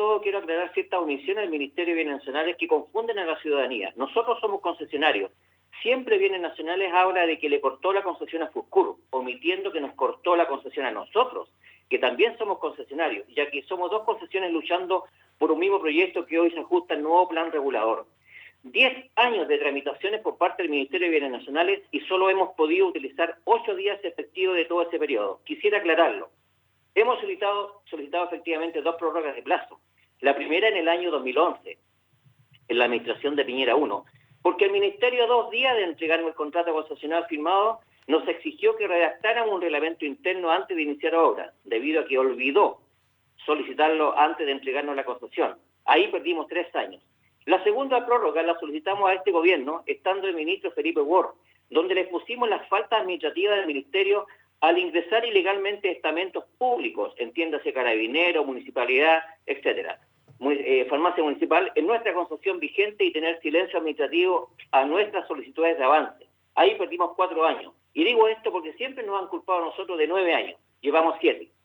todo quiero aclarar ciertas omisiones del Ministerio de Bienes Nacionales que confunden a la ciudadanía. Nosotros somos concesionarios. Siempre Bienes Nacionales habla de que le cortó la concesión a Fuscur, omitiendo que nos cortó la concesión a nosotros, que también somos concesionarios, ya que somos dos concesiones luchando por un mismo proyecto que hoy se ajusta al nuevo plan regulador. 10 años de tramitaciones por parte del Ministerio de Bienes Nacionales y solo hemos podido utilizar 8 días efectivos de todo ese periodo. Quisiera aclararlo. Hemos solicitado efectivamente 2 prórrogas de plazo. La primera en el año 2011, en la administración de Piñera 1, porque el Ministerio, a 2 días de entregarnos el contrato concesional firmado, nos exigió que redactáramos un reglamento interno antes de iniciar obras, debido a que olvidó solicitarlo antes de entregarnos la concesión. Ahí perdimos 3 años. La segunda prórroga la solicitamos a este gobierno, estando el ministro Felipe Ward, donde le pusimos las faltas administrativas del Ministerio al ingresar ilegalmente estamentos públicos, entiéndase Carabineros, Municipalidad, etcétera, Farmacia Municipal, en nuestra concesión vigente y tener silencio administrativo a nuestras solicitudes de avance. Ahí perdimos 4 años. Y digo esto porque siempre nos han culpado a nosotros de 9 años. Llevamos 7.